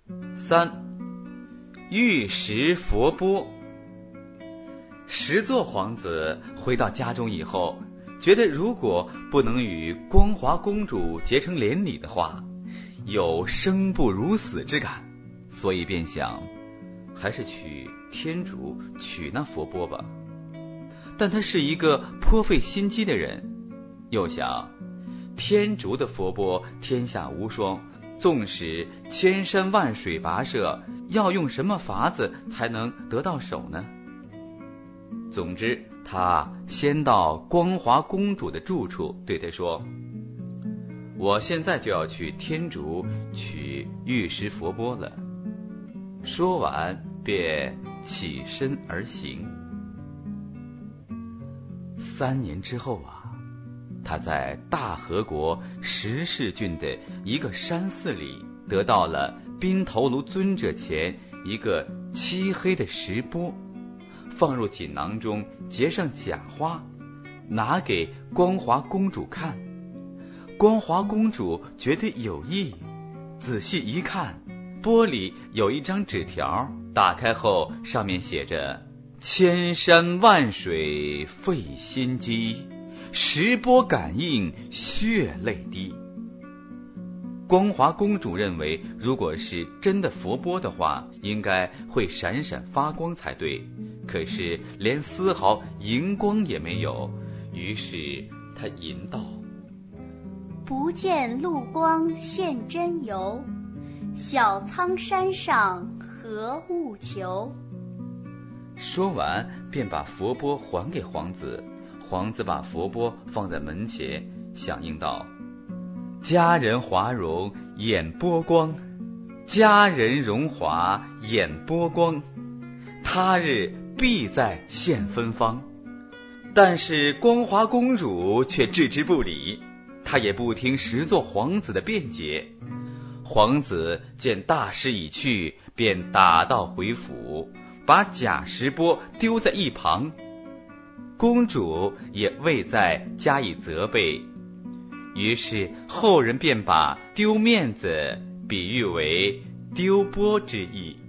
3. 玉石佛钵。石座皇子回到家中以后，觉得如果不能与光华公主结成连理的话，有生不如死之感，所以便想还是去天竺取那佛钵吧。但他是一个颇费心机的人，又想天竺的佛钵天下无双，纵使千山万水跋涉，要用什么法子才能得到手呢？总之，他先到光华公主的住处，对她说：我现在就要去天竺取玉石佛钵了。说完便起身而行。3年之后他在大和国石氏郡的一个山寺里得到了宾头卢尊者前一个漆黑的石钵，放入锦囊中，结上假花，拿给光华公主看。光华公主觉得有意，仔细一看，钵里有一张纸条，打开后上面写着：千山万水费心机，石钵感应血泪滴。光华公主认为，如果是真的佛钵的话，应该会闪闪发光才对，可是连丝毫荧光也没有。于是她吟道： 不见露光现真游，小仓山上何物求。 说完便把佛钵还给皇子。皇子把佛钵放在门前，响应道：佳人华容眼波光，佳人荣华眼波光，他日必在现芬芳。但是光华公主却置之不理，她也不听石座皇子的辩解。皇子见大势已去，便打道回府，把假石钵丢在一旁。公主也未再加以责备，于是后人便把丢面子比喻为丢钵之意。